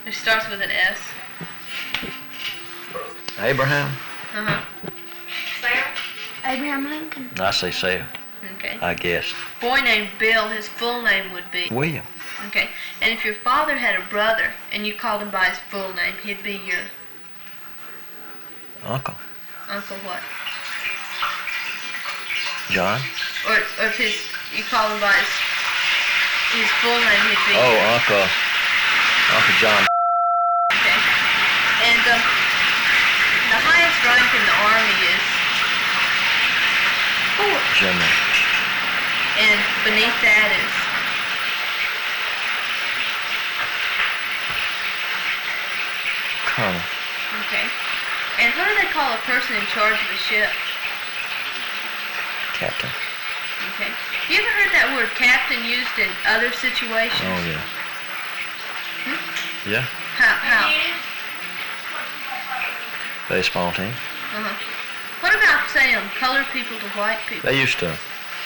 It starts with an S. Abraham? Uh-huh. Sarah? Abraham Lincoln. I say Sarah, Okay. I guess. Boy named Bill, his full name would be. William. Okay. And if your father had a brother and you called him by his full name, he'd be your Uncle. uncle what? John? Or if you call him by his full name, he'd be Oh, your, Uncle John. okay. And the highest rank in the Army is General. and beneath that is Colonel. okay. And what do they call a person in charge of a ship? Captain. Okay. You ever heard that word captain used in other situations? Oh, yeah. Yeah. How? Baseball team. Uh-huh. What about saying colored people to white people? They used to.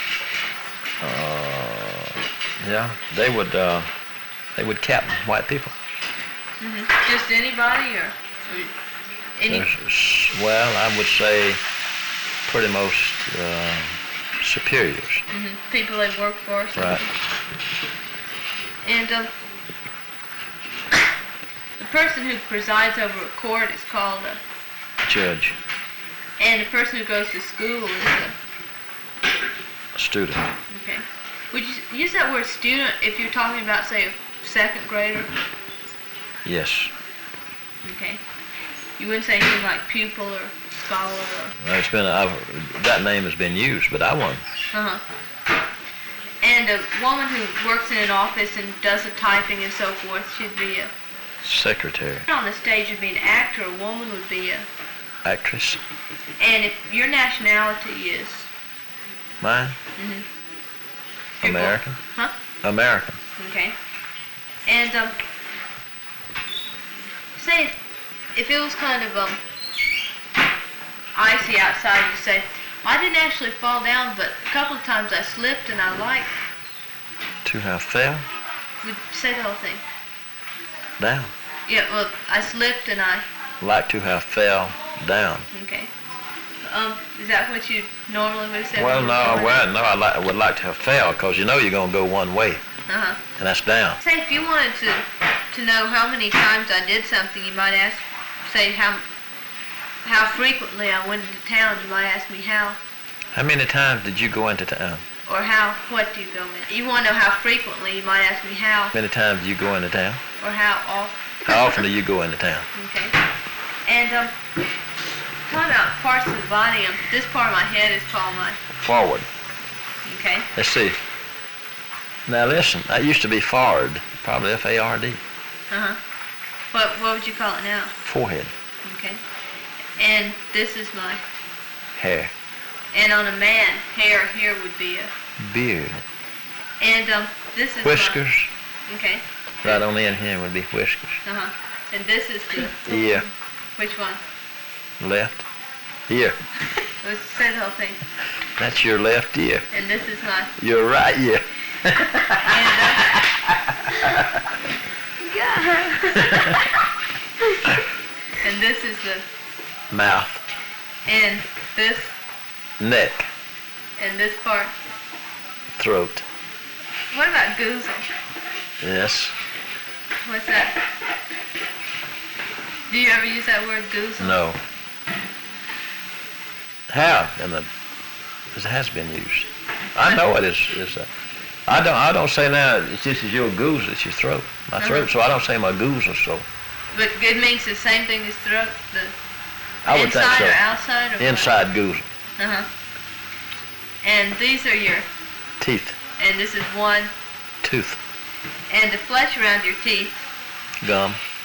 Yeah. They would captain white people. Just anybody or any? Well, I would say pretty most superiors. People they work for or something. Right. And the person who presides over a court is called a... Judge. And the person who goes to school is A student. okay. Would you use that word student if you're talking about, say, a second grader? Yes. Okay. You wouldn't say anything like pupil or scholar or... Well, it's been that name has been used, but I won. Uh-huh. And a woman who works in an office and does the typing and so forth should be a... Secretary. On the stage would be an actor, a woman would be a... Actress. And if your nationality is... Mine? American. Huh? American. Okay. And, say, if it was kind of, icy outside, you say, I didn't actually fall down, but a couple of times I slipped and I like... To have fell Would say the whole thing. down. Yeah, well, I slipped and I... Like to have fell down. Okay. Is that what you normally would say? Well, no, I would like to have fell, because you know you're going to go one way, Uh-huh. and that's down. Say, if you wanted to know how many times I did something, you might ask, say, how frequently I went into town. You might ask me how. How many times did you go into town? Or what do you go in? You want to know how frequently, you might ask me how. How many times do you go into town? Or how often. How often do you go into town? Okay. And, talking about parts of the body, this part of my head is called my... Forward. Okay. Let's see. Now listen, that used to be forward, probably F-A-R-D. Uh-huh. What would you call it now? Forehead. Okay. And this is my... Hair. And on a man, hair here would be a... Beard. And, this is Whiskers. Okay. Right on the end here would be whiskers. Uh-huh. And this is the... Ear. Which one? Left. Ear. Let's say the whole thing. That's your left ear. And this is my... Your right ear. And, and this is the... Mouth. And this... Neck. And this part. Throat. What about goozle? Yes. What's that? Do you ever use that word goozle? No. How? It has been used. I know it is. I don't say now. It's just as your goose. It's your throat. My throat. So I don't say my goose or so. But good means the same thing as throat. The I would think inside so. or outside or Inside goose. Uh-huh. And these are your... Teeth. And this is one. Tooth. And the flesh around your teeth. Gum.